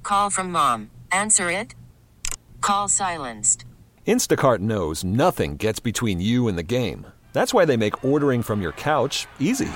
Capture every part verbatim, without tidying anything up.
call from mom. Answer it. Call silenced. Instacart knows nothing gets between you and the game. That's why they make ordering from your couch easy.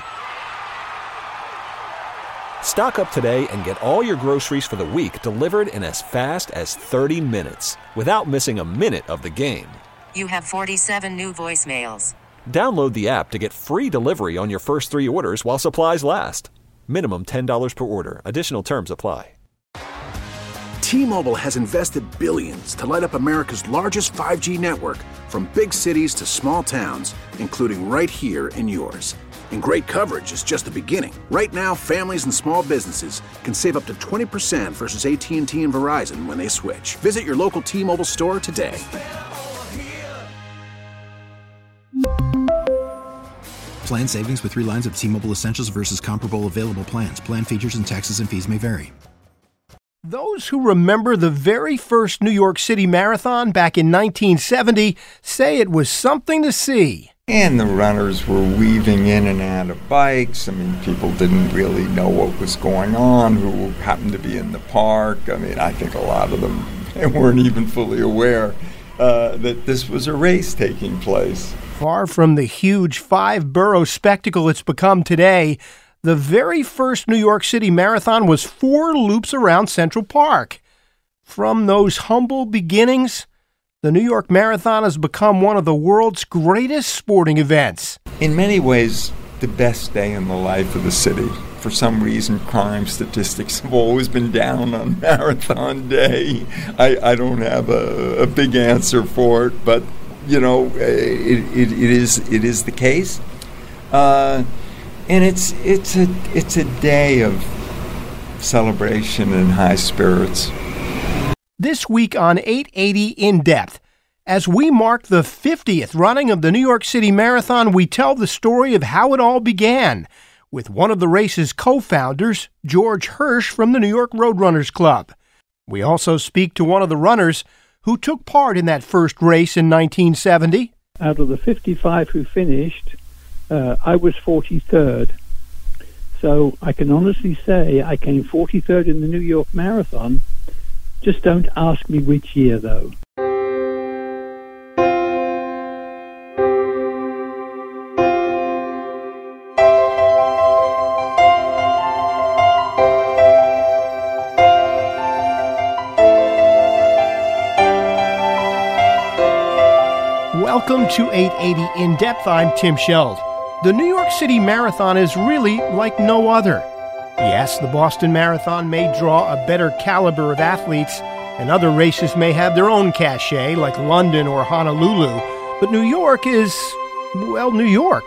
Stock up today and get all your groceries for the week delivered in as fast as thirty minutes without missing a minute of the game. You have forty-seven new voicemails. Download the app to get free delivery on your first three orders while supplies last. Minimum ten dollars per order. Additional terms apply. T-Mobile has invested billions to light up America's largest five G network, from big cities to small towns, including right here in yours. And great coverage is just the beginning. Right now, families and small businesses can save up to twenty percent versus A T and T and Verizon when they switch. Visit your local T-Mobile store today. Plan savings with three lines of T-Mobile Essentials versus comparable available plans. Plan features and taxes and fees may vary. Those who remember the very first New York City Marathon back in nineteen seventy say it was something to see. And the runners were weaving in and out of bikes. I mean, people didn't really know what was going on, who happened to be in the park. I mean, I think a lot of them weren't even fully aware uh, that this was a race taking place. Far from the huge five-borough spectacle it's become today, the very first New York City Marathon was four loops around Central Park. From those humble beginnings, the New York Marathon has become one of the world's greatest sporting events. In many ways, the best day in the life of the city. For some reason, crime statistics have always been down on Marathon Day. I, I don't have a, a big answer for it, but, you know, it, it, it is it is the case. Uh, and it's it's a it's a day of celebration and high spirits. This week on eight eighty In Depth, as we mark the fiftieth running of the New York City Marathon, we tell the story of how it all began with one of the race's co-founders, George Hirsch from the New York Roadrunners Club. We also speak to one of the runners who took part in that first race in nineteen seventy. Out of the fifty-five who finished, uh, I was forty-third. So I can honestly say I came forty-third in the New York Marathon. Just don't ask me which year, though. Welcome to eight eighty In Depth. I'm Tim Scheld. The New York City Marathon is really like no other. Yes, the Boston Marathon may draw a better caliber of athletes, and other races may have their own cachet, like London or Honolulu. But New York is, well, New York.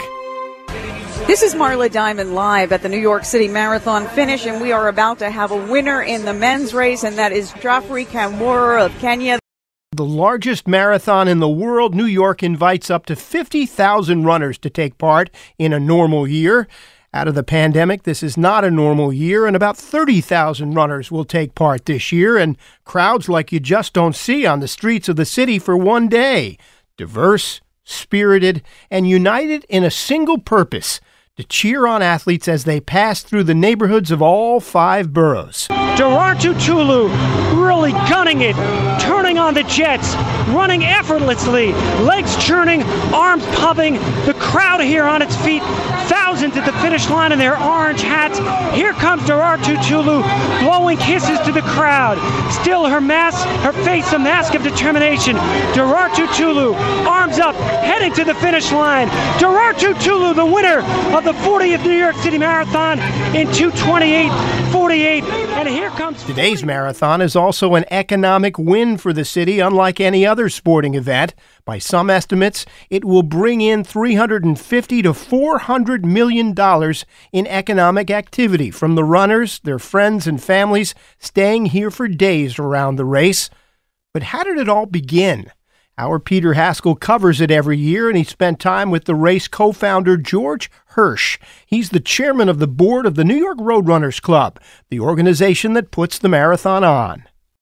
This is Marla Diamond live at the New York City Marathon finish, and we are about to have a winner in the men's race, and that is Geoffrey Kamworor of Kenya. The largest marathon in the world, New York invites up to fifty thousand runners to take part in a normal year. Out of the pandemic, this is not a normal year, and about thirty thousand runners will take part this year, and crowds like you just don't see on the streets of the city for one day. Diverse, spirited, and united in a single purpose: to cheer on athletes as they pass through the neighborhoods of all five boroughs. Durartu Tulu really gunning it, turning on the jets, running effortlessly, legs churning, arms pumping, the crowd here on its feet, thousands at the finish line in their orange hats. Here comes Durartu Tulu, blowing kisses to the crowd. Still her mask, her face a mask of determination. Durartu Tulu, arms up, heading to the finish line. Durartu Tulu, the winner of the fortieth New York City Marathon in two twenty-eight forty-eight. And here comes... Today's marathon is also an economic win for the city, unlike any other sporting event. By some estimates, it will bring in three hundred fifty to four hundred million dollars in economic activity from the runners, their friends and families staying here for days around the race. But how did it all begin? Our Peter Haskell covers it every year, and he spent time with the race co-founder George Hirsch. He's the chairman of the board of the New York Roadrunners Club, the organization that puts the marathon on.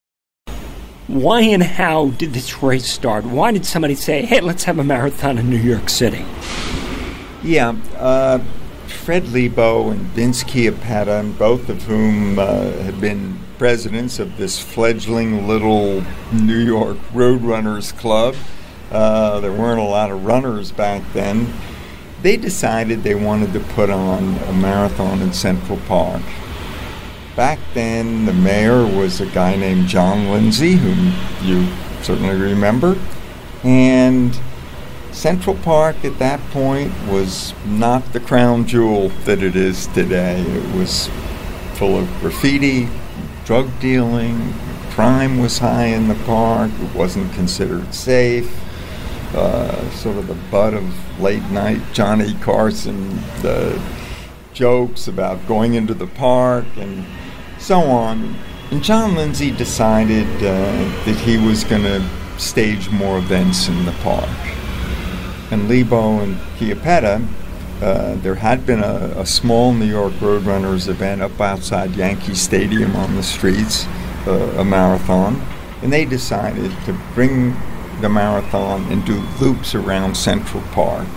Why and how did this race start? Why did somebody say, hey, let's have a marathon in New York City? Yeah, uh, Fred Lebo and Vince Chiappetta, both of whom uh, had been presidents of this fledgling little New York Roadrunners Club. Uh, there weren't a lot of runners back then. They decided they wanted to put on a marathon in Central Park. Back then, the mayor was a guy named John Lindsay, whom you certainly remember. And Central Park at that point was not the crown jewel that it is today. It was full of graffiti, drug dealing, crime was high in the park, it wasn't considered safe. Uh, sort of the butt of late night Johnny Carson the jokes about going into the park and so on. And John Lindsay decided uh, that he was going to stage more events in the park. And Lebo and Chiappetta, uh, there had been a, a small New York Roadrunners event up outside Yankee Stadium on the streets, uh, a marathon, and they decided to bring the marathon and do loops around Central Park.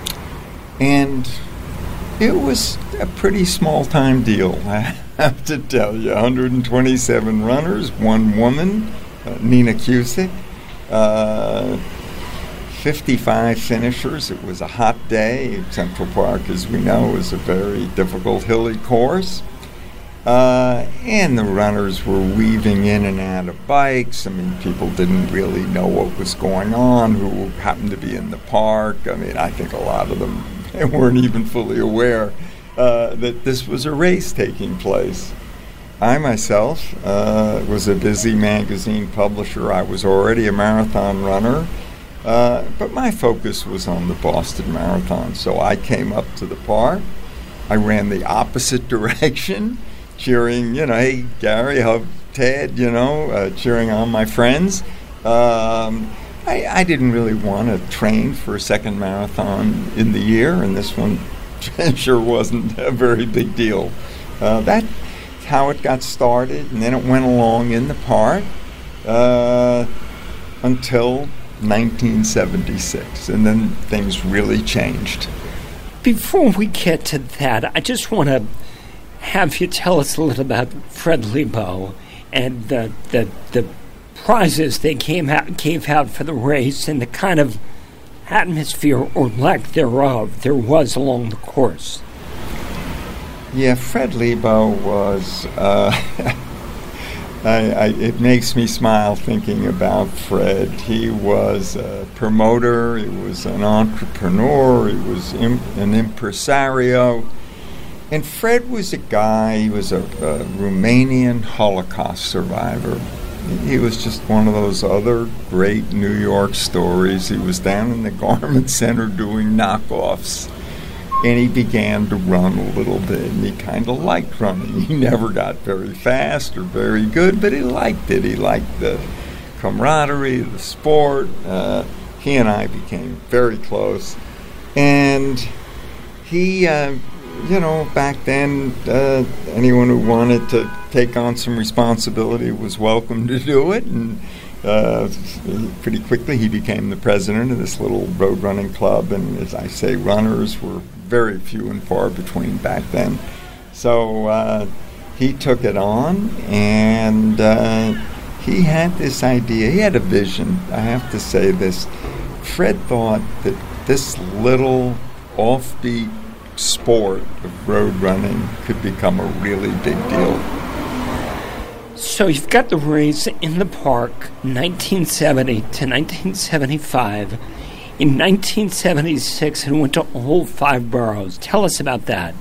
And it was a pretty small-time deal, I have to tell you. one hundred twenty-seven runners, one woman, uh, Nina Cusick, uh, fifty-five finishers. It was a hot day. Central Park, as we know, is a very difficult hilly course. Uh, and the runners were weaving in and out of bikes. I mean, people didn't really know what was going on, who happened to be in the park. I mean, I think a lot of them weren't even fully aware uh, that this was a race taking place. I myself uh, was a busy magazine publisher. I was already a marathon runner, uh, but my focus was on the Boston Marathon. So I came up to the park. I ran the opposite direction, cheering, you know, hey, Gary, how, Ted, you know, uh, cheering on my friends. Um, I, I didn't really want to train for a second marathon in the year, and this one sure wasn't a very big deal. Uh, that's how it got started, and then it went along in the park uh, until nineteen seventy-six, and then things really changed. Before we get to that, I just want to have you tell us a little about Fred Lebo and the the, the prizes they came out, gave out for the race and the kind of atmosphere or lack thereof there was along the course. Yeah, Fred Lebo was, uh, I, I, it makes me smile thinking about Fred. He was a promoter, he was an entrepreneur, he was im- an impresario. And Fred was a guy, he was a, a Romanian Holocaust survivor. He was just one of those other great New York stories. He was down in the garment center doing knockoffs, and he began to run a little bit, and he kind of liked running. He never got very fast or very good, but he liked it. He liked the camaraderie, the sport. Uh, he and I became very close. And he... Uh, You know, back then, uh, anyone who wanted to take on some responsibility was welcome to do it. And uh, pretty quickly, he became the president of this little road running club. And as I say, runners were very few and far between back then. So uh, he took it on, and uh, he had this idea. He had a vision. I have to say this. Fred thought that this little offbeat sport of road running could become a really big deal. So you've got the race in the park, nineteen seventy to nineteen seventy-five. In nineteen seventy-six, it went to all five boroughs. Tell us about that.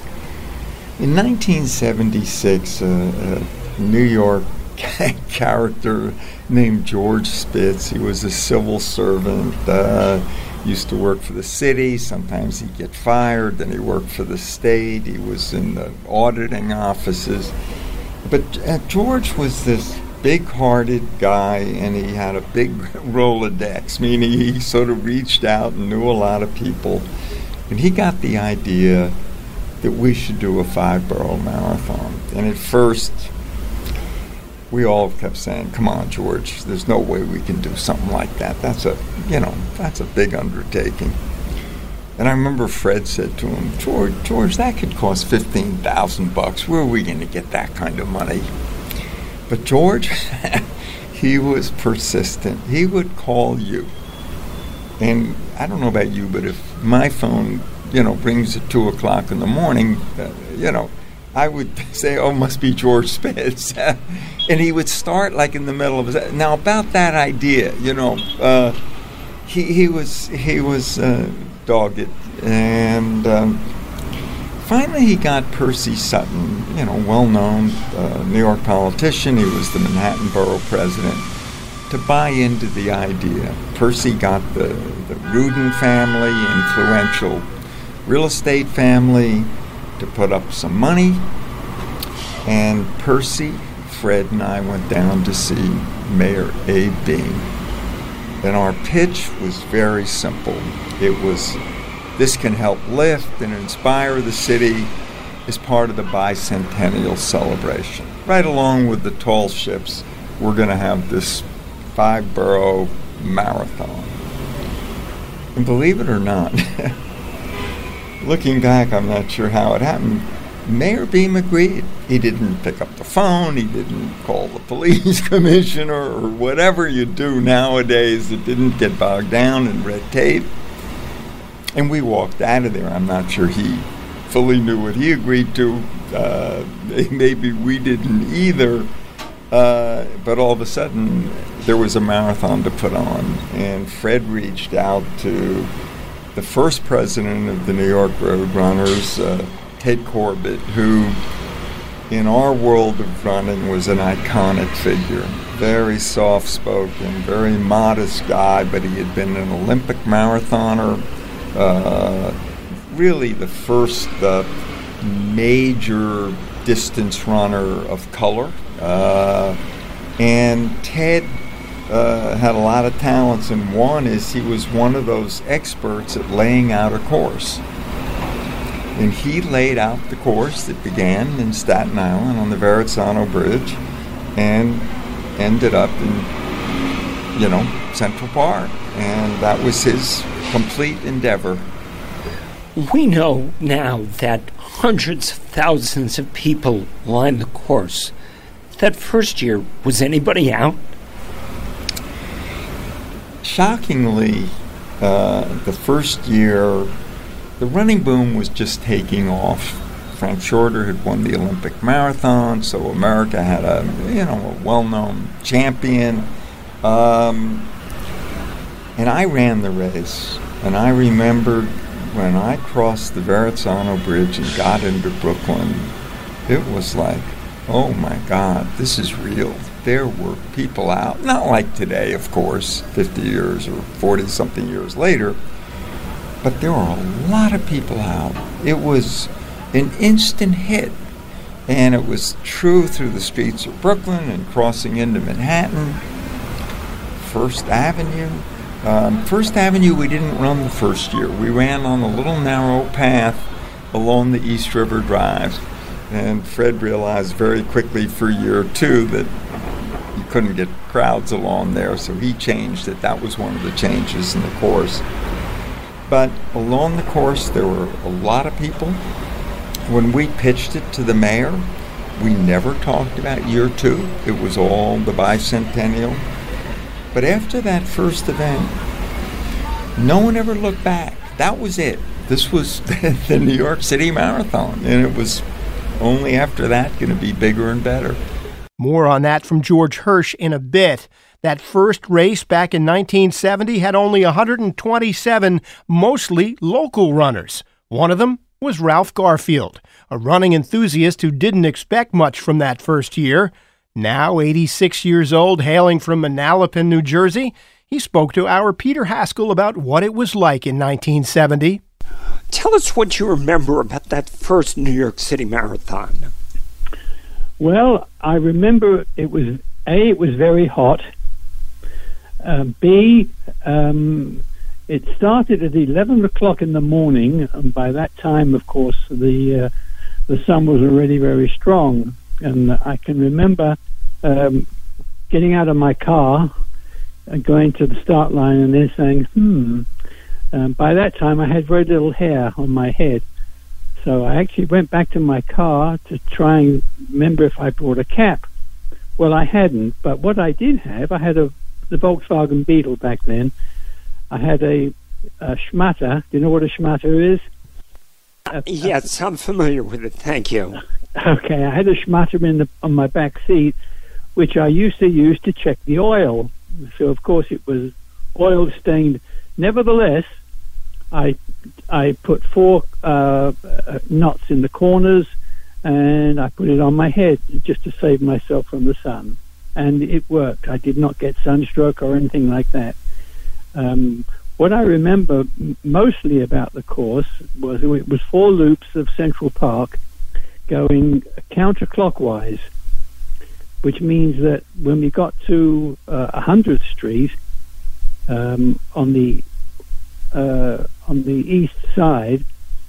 In nineteen seventy-six, uh, a New York character named George Spitz, he was a civil servant, uh, used to work for the city. Sometimes he'd get fired. Then he worked for the state. He was in the auditing offices. But uh, George was this big-hearted guy, and he had a big Rolodex, meaning he sort of reached out and knew a lot of people. And he got the idea that we should do a five-borough marathon. And at first, we all kept saying, come on, George, there's no way we can do something like that. That's a, you know, that's a big undertaking. And I remember Fred said to him, George, George, that could cost fifteen thousand bucks. Where are we going to get that kind of money? But George, he was persistent. He would call you. And I don't know about you, but if my phone, you know, rings at two o'clock in the morning, uh, you know, I would say, oh, must be George Spitz. And he would start like in the middle of his... Now, about that idea, you know, uh, he, he was, he was uh, dogged. And um, finally he got Percy Sutton, you know, well-known uh, New York politician. He was the Manhattan Borough president, to buy into the idea. Percy got the, the Rudin family, influential real estate family, to put up some money. And Percy, Fred, and I went down to see Mayor Abe Beame. And our pitch was very simple. It was, this can help lift and inspire the city as part of the bicentennial celebration. Right along with the tall ships, we're going to have this five-borough marathon. And believe it or not, looking back, I'm not sure how it happened, Mayor Beame agreed. He didn't pick up the phone. He didn't call the police commissioner or whatever you do nowadays that didn't get bogged down in red tape. And we walked out of there. I'm not sure he fully knew what he agreed to. Uh, maybe we didn't either. Uh, but all of a sudden, there was a marathon to put on. And Fred reached out to the first president of the New York Road Runners, uh, Ted Corbett, who in our world of running was an iconic figure. Very soft-spoken, very modest guy, but he had been an Olympic marathoner, uh, really the first uh, major distance runner of color. Uh, and Ted uh, had a lot of talents, and one is he was one of those experts at laying out a course. And he laid out the course that began in Staten Island on the Verrazzano Bridge and ended up in, you know, Central Park. And that was his complete endeavor. We know now that hundreds of thousands of people lined the course. That first year, was anybody out? Shockingly, uh, the first year, the running boom was just taking off. Frank Shorter had won the Olympic marathon, so America had a, you know, a well-known champion. Um, and I ran the race, and I remembered when I crossed the Verrazzano Bridge and got into Brooklyn, it was like, oh my God, this is real. There were people out, not like today, of course, fifty years or forty-something years later, but there were a lot of people out. It was an instant hit, and it was true through the streets of Brooklyn and crossing into Manhattan. First Avenue. Um, First Avenue we didn't run the first year. We ran on a little narrow path along the East River Drive. And Fred realized very quickly for year two that you couldn't get crowds along there, so he changed it. That was one of the changes in the course. But along the course, there were a lot of people. When we pitched it to the mayor, we never talked about year two. It was all the bicentennial. But after that first event, no one ever looked back. That was it. This was the New York City Marathon, and it was only after that going to be bigger and better. More on that from George Hirsch in a bit. That first race back in nineteen seventy had only one hundred twenty-seven mostly local runners. One of them was Ralph Garfield, a running enthusiast who didn't expect much from that first year. Now eighty-six years old, hailing from Manalapan, New Jersey, he spoke to our Peter Haskell about what it was like in nineteen seventy. Tell us what you remember about that first New York City Marathon. Well, I remember it was, A, it was very hot. Uh, B, um, it started at eleven o'clock in the morning, and by that time, of course, the uh, the sun was already very strong. And I can remember um, getting out of my car and going to the start line and then saying, hmm, um, by that time I had very little hair on my head. So I actually went back to my car to try and remember if I brought a cap. Well, I hadn't, but what I did have, I had a the Volkswagen Beetle back then. I had a, a Schmatter. Do you know what a Schmatter is? Uh, yes, I'm familiar with it. Thank you. Okay, I had a Schmatter in the, on my back seat, which I used to use to check the oil. So, of course, it was oil stained. Nevertheless, I I put four uh, knots in the corners, and I put it on my head just to save myself from the sun. And it worked. I did not get sunstroke or anything like that. Um, what I remember m- mostly about the course was it was four loops of Central Park going counterclockwise, which means that when we got to uh, one hundredth Street um, on the uh, on the east side,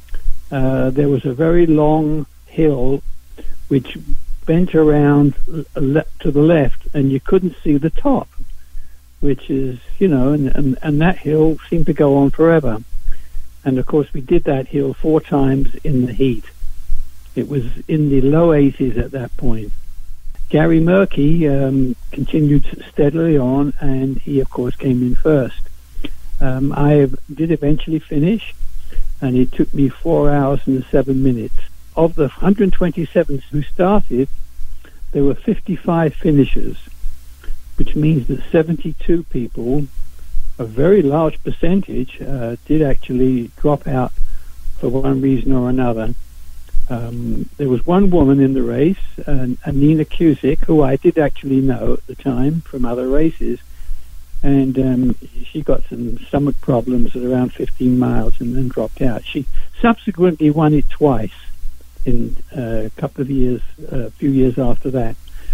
uh, there was a very long hill which bent around le- to the left, and you couldn't see the top, which is, you know, and, and, and that hill seemed to go on forever. And, of course, we did that hill four times in the heat. It was in the low eighties at that point. Gary Murky um, continued steadily on, and he, of course, came in first. Um, I did eventually finish, and it took me four hours and seven minutes. Of the one hundred twenty-seven who started, there were fifty-five finishers, which means that seventy-two people, a very large percentage, uh, did actually drop out for one reason or another. Um, there was one woman in the race, uh, Nina Cusick, who I did actually know at the time from other races, and um, she got some stomach problems at around fifteen miles and then dropped out. She subsequently won it twice in uh, a couple of years, a uh, few years after that.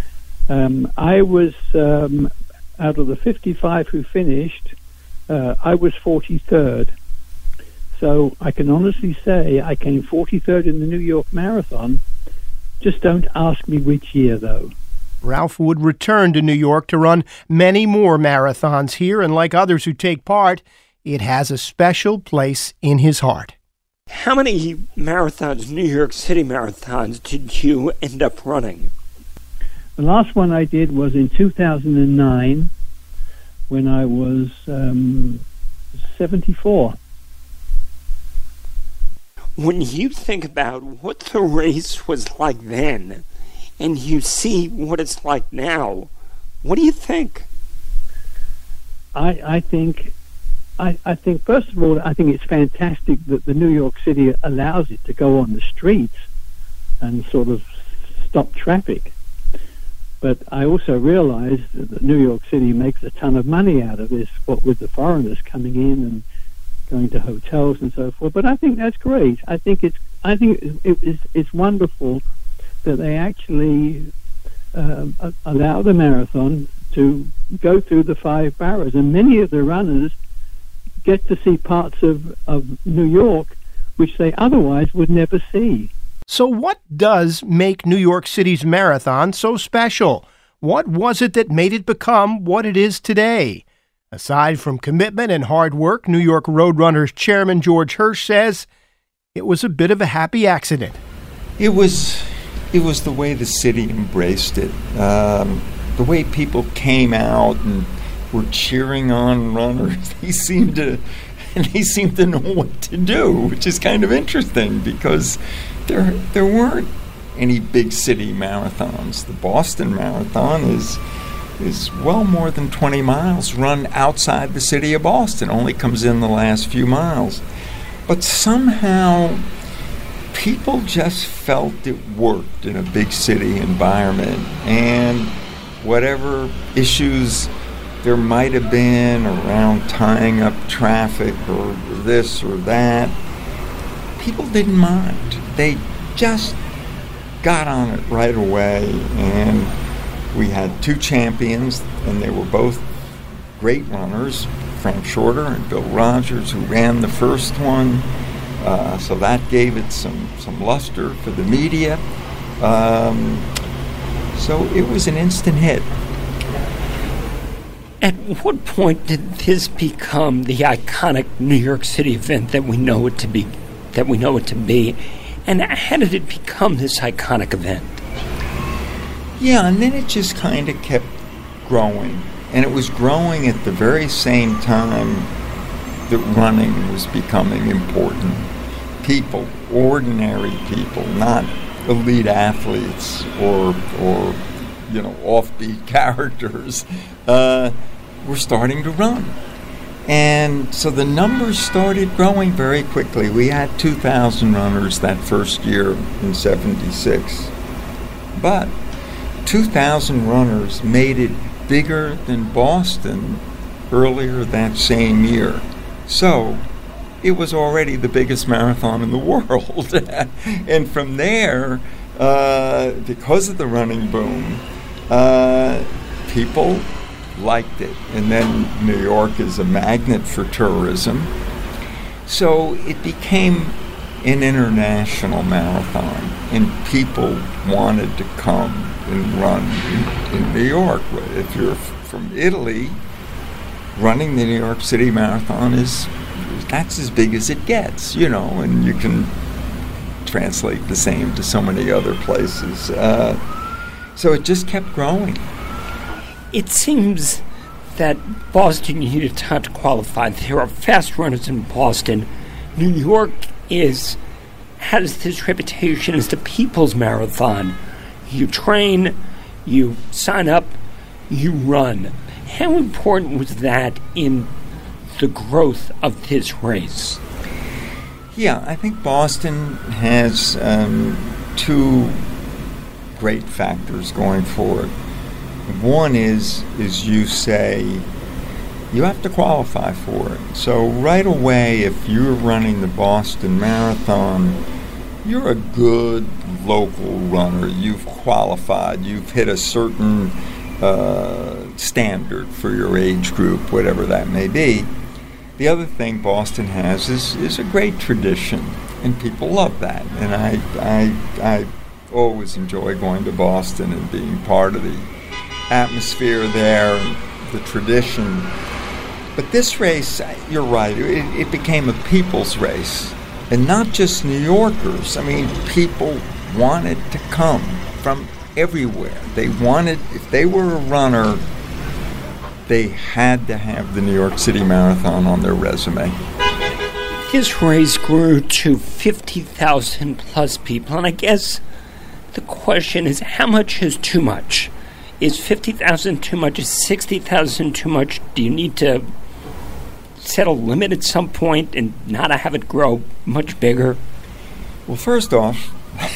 Um, I was, um, out of the fifty-five who finished, uh, I was forty-third. So I can honestly say I came forty-third in the New York Marathon. Just don't ask me which year, though. Ralph would return to New York to run many more marathons here, and like others who take part, it has a special place in his heart. How many marathons, New York City marathons, did you end up running? The last one I did was in two thousand nine when I was um, seventy-four. When you think about what the race was like then, and you see what it's like now, what do you think? I, I think, I, I think, first of all, I think it's fantastic that the New York City allows it to go on the streets and sort of stop traffic. But I also realize that New York City makes a ton of money out of this, what with the foreigners coming in and going to hotels and so forth. But I think that's great. I think it's I think it, it, it's, it's wonderful that they actually um, allow the marathon to go through the five boroughs, and many of the runners get to see parts of, of New York which they otherwise would never see. So what does make New York City's marathon so special? What was it that made it become what it is today? Aside from commitment and hard work, New York Roadrunners chairman George Hirsch says it was a bit of a happy accident. It was, it was the way the city embraced it, um, the way people came out and were cheering on runners. They seemed to, and they seemed to know what to do, which is kind of interesting because there there weren't any big city marathons. The Boston Marathon is. is well more than twenty miles run outside the city of Boston, only comes in the last few miles. But somehow people just felt it worked in a big city environment, and whatever issues there might have been around tying up traffic or this or that, people didn't mind. They just got on it right away, and we had two champions, and they were both great runners, Frank Shorter and Bill Rogers, who ran the first one. Uh, so that gave it some, some luster for the media. Um, so it was an instant hit. At what point did this become the iconic New York City event that we know it to be? That we know it to be, and how did it become this iconic event? Yeah, and then it just kind of kept growing. And it was growing at the very same time that running was becoming important. People, ordinary people, not elite athletes or, or you know, offbeat characters, uh, were starting to run. And so the numbers started growing very quickly. We had two thousand runners that first year in seventy-six. But two thousand runners made it bigger than Boston earlier that same year. So it was already the biggest marathon in the world. And from there, uh, because of the running boom, uh, people liked it. And then New York is a magnet for tourism. So it became an international marathon, and people wanted to come and run in, in New York. If you're f- from Italy, running the New York City Marathon is, that's as big as it gets, you know, and you can translate the same to so many other places. Uh, so it just kept growing. It seems that Boston, you needed time to qualify. There are fast runners in Boston. New York is has this reputation as the people's marathon. You train, you sign up, you run. How important was that in the growth of this race? Yeah, I think Boston has um, two great factors going for it. One is, as you say, you have to qualify for it. So right away, if you're running the Boston Marathon, you're a good local runner. You've qualified. You've hit a certain uh, standard for your age group, whatever that may be. The other thing Boston has is, is a great tradition, and people love that. And I, I, I always enjoy going to Boston and being part of the atmosphere there and the tradition. But this race, you're right, it, it became a people's race. And not just New Yorkers. I mean, people wanted to come from everywhere. They wanted, if they were a runner, they had to have the New York City Marathon on their resume. This race grew to fifty thousand plus people, and I guess the question is, how much is too much? Is fifty thousand too much? Is sixty thousand too much? Do you need to set a limit at some point and not have it grow much bigger? Well, first off,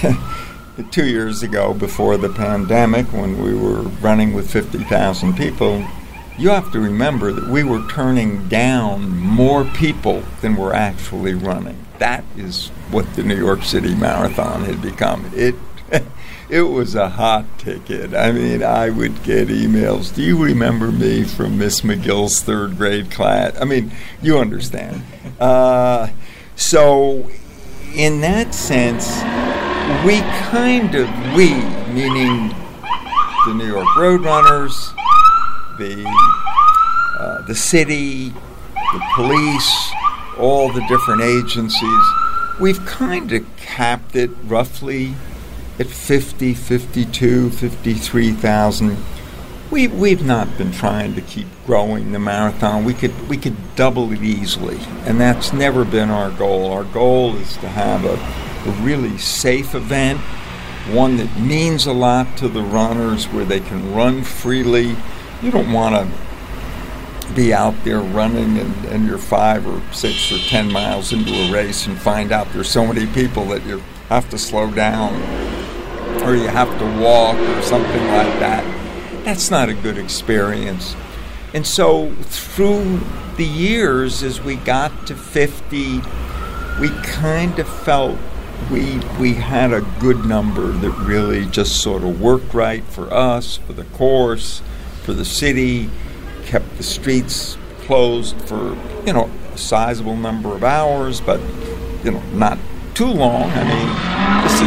two years ago before the pandemic, when we were running with fifty thousand people, you have to remember that we were turning down more people than were actually running. That is what the New York City Marathon had become. It It was a hot ticket. I mean, I would get emails. Do you remember me from Miss McGill's third grade class? I mean, you understand. Uh, so, in that sense, we kind of, we, meaning the New York Roadrunners, the uh, the city, the police, all the different agencies, we've kind of capped it roughly at fifty, fifty-two, fifty-three thousand. We, we've not been trying to keep growing the marathon. We could we could double it easily, and that's never been our goal. Our goal is to have a, a really safe event, one that means a lot to the runners, where they can run freely. You don't want to be out there running and, and you're five or six or ten miles into a race and find out there's so many people that you have to slow down, or you have to walk or something like that. That's not a good experience. And so through the years, as we got to fifty, we kind of felt we we had a good number that really just sort of worked right for us, for the course, for the city, kept the streets closed for, you know, a sizable number of hours, but, you know, not too long. I mean, this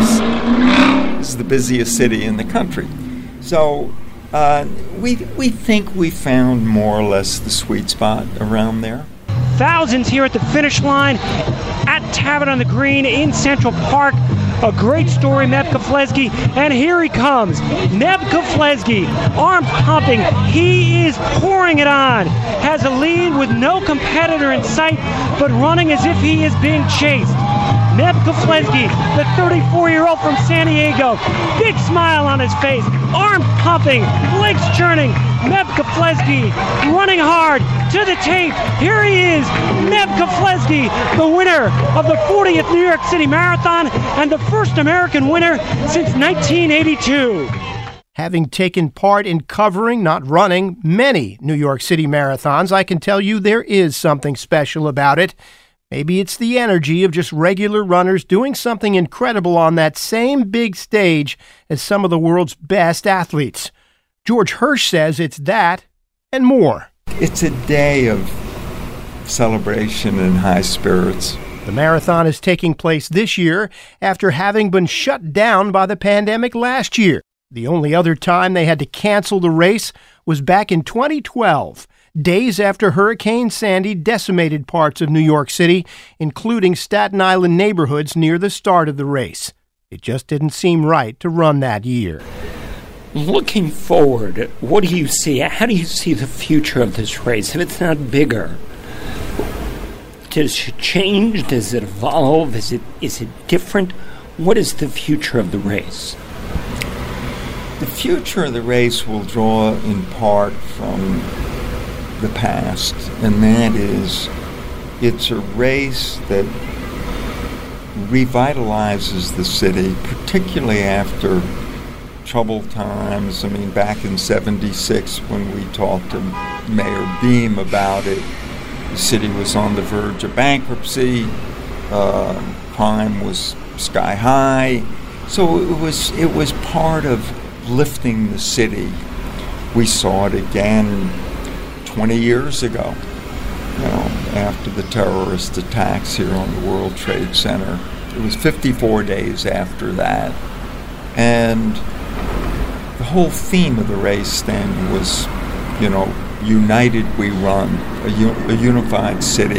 is this is the busiest city in the country. So uh, we we think we found more or less the sweet spot around there. Thousands here at the finish line at Tavern on the Green in Central Park. A great story, Meb Keflezighi, and here he comes. Meb Keflezighi, arms pumping. He is pouring it on. Has a lead with no competitor in sight, but running as if he is being chased. Meb Keflezighi, the thirty-four-year-old from San Diego, big smile on his face, arms pumping, legs churning. Meb Keflezighi running hard to the tape. Here he is, Meb Keflezighi, the winner of the fortieth New York City Marathon and the first American winner since nineteen eighty-two. Having taken part in covering, not running, many New York City marathons, I can tell you there is something special about it. Maybe it's the energy of just regular runners doing something incredible on that same big stage as some of the world's best athletes. George Hirsch says it's that and more. It's a day of celebration and high spirits. The marathon is taking place this year after having been shut down by the pandemic last year. The only other time they had to cancel the race was back in twenty twelve. Days after Hurricane Sandy decimated parts of New York City, including Staten Island neighborhoods near the start of the race. It just didn't seem right to run that year. Looking forward, what do you see? How do you see the future of this race if it's not bigger? Does it change? Does it evolve? Is it is it different? What is the future of the race? The future of the race will draw in part from the past, and that is it's a race that revitalizes the city, particularly after troubled times. I mean, back in seventy-six when we talked to Mayor Beam about it, the city was on the verge of bankruptcy, uh, crime was sky high, so it was it was part of lifting the city. We saw it again twenty years ago, you know, after the terrorist attacks here on the World Trade Center. It was fifty-four days after that. And the whole theme of the race then was, you know, united we run, a, un- a unified city.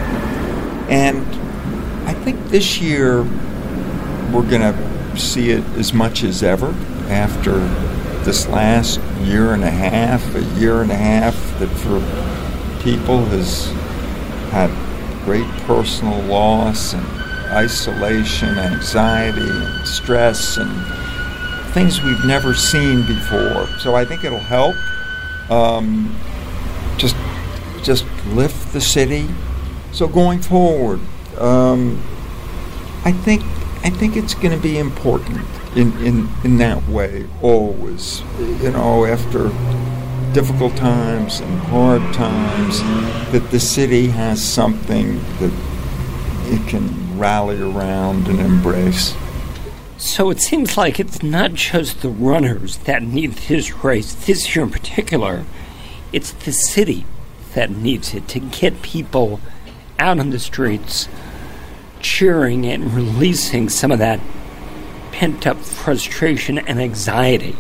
And I think this year we're going to see it as much as ever after this last year and a half, a year and a half that for people has had great personal loss and isolation, anxiety, and stress, and things we've never seen before. So I think it'll help um, just just lift the city. So going forward, um, I think I think it's going to be important in, in, in that way always. You know, after difficult times and hard times, that the city has something that it can rally around and embrace. So it seems like it's not just the runners that need this race, this year in particular. It's the city that needs it to get people out on the streets cheering and releasing some of that pent-up frustration and anxiety.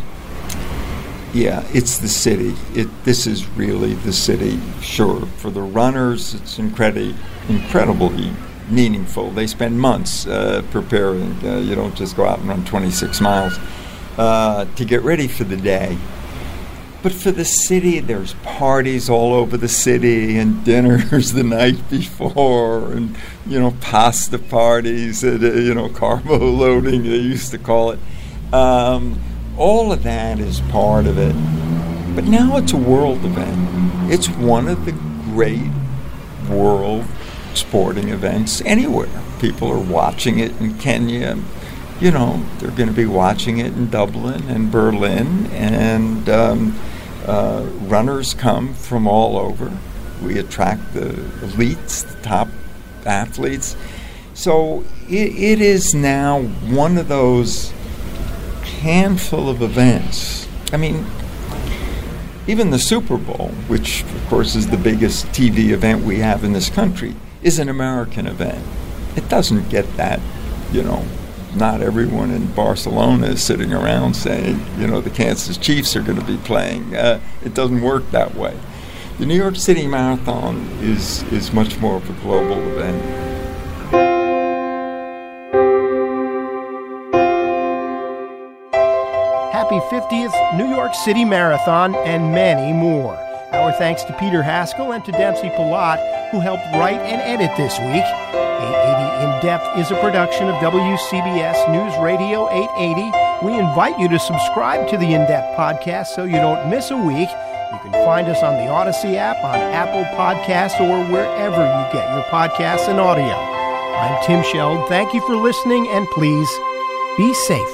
Yeah, it's the city. It, this is really the city. Sure, for the runners, it's incredi- incredibly meaningful. They spend months uh, preparing. Uh, you don't just go out and run twenty-six miles uh, to get ready for the day. But for the city, there's parties all over the city and dinners the night before and, you know, pasta parties, and, uh, you know, carbo loading, they used to call it. Um, all of that is part of it. But now it's a world event. It's one of the great world sporting events anywhere. People are watching it in Kenya. You know, they're going to be watching it in Dublin and Berlin, and um, uh, runners come from all over. We attract the elites, the top athletes. So it, it is now one of those handful of events. I mean, even the Super Bowl, which of course is the biggest T V event we have in this country, is an American event. It doesn't get that, you know, not everyone in Barcelona is sitting around saying, you know, the Kansas Chiefs are going to be playing. Uh, it doesn't work that way. The New York City Marathon is, is much more of a global event. York City Marathon, and many more. Our thanks to Peter Haskell and to Dempsey Palat, who helped write and edit this week. eight eighty In Depth is a production of W C B S News Radio eight eighty. We invite you to subscribe to the In Depth podcast so you don't miss a week. You can find us on the Odyssey app, on Apple Podcasts, or wherever you get your podcasts and audio. I'm Tim Sheld. Thank you for listening, and please be safe.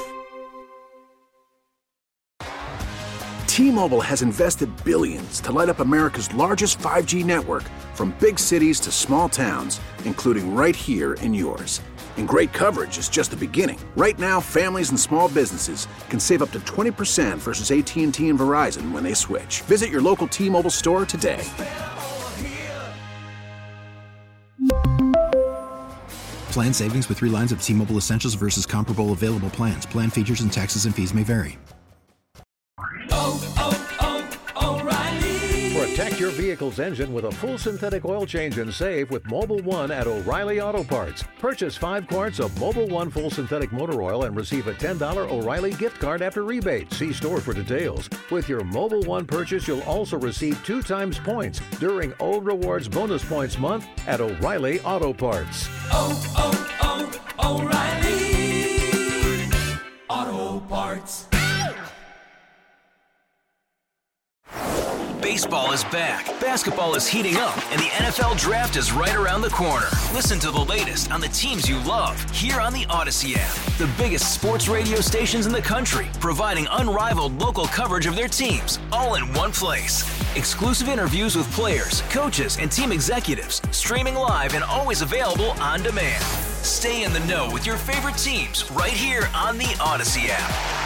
T-Mobile has invested billions to light up America's largest five G network, from big cities to small towns, including right here in yours. And great coverage is just the beginning. Right now, families and small businesses can save up to twenty percent versus A T and T and Verizon when they switch. Visit your local T-Mobile store today. Plan savings with three lines of T-Mobile Essentials versus comparable available plans. Plan features and taxes and fees may vary. Protect your vehicle's engine with a full synthetic oil change and save with Mobil one at O'Reilly Auto Parts. Purchase five quarts of Mobil one full synthetic motor oil and receive a ten dollars O'Reilly gift card after rebate. See store for details. With your Mobil one purchase, you'll also receive two times points during O Rewards Bonus Points Month at O'Reilly Auto Parts. Oh, oh, oh, O'Reilly Auto Parts. Baseball is back, basketball is heating up, and the N F L Draft is right around the corner. Listen to the latest on the teams you love here on the Odyssey app. The biggest sports radio stations in the country, providing unrivaled local coverage of their teams, all in one place. Exclusive interviews with players, coaches, and team executives, streaming live and always available on demand. Stay in the know with your favorite teams right here on the Odyssey app.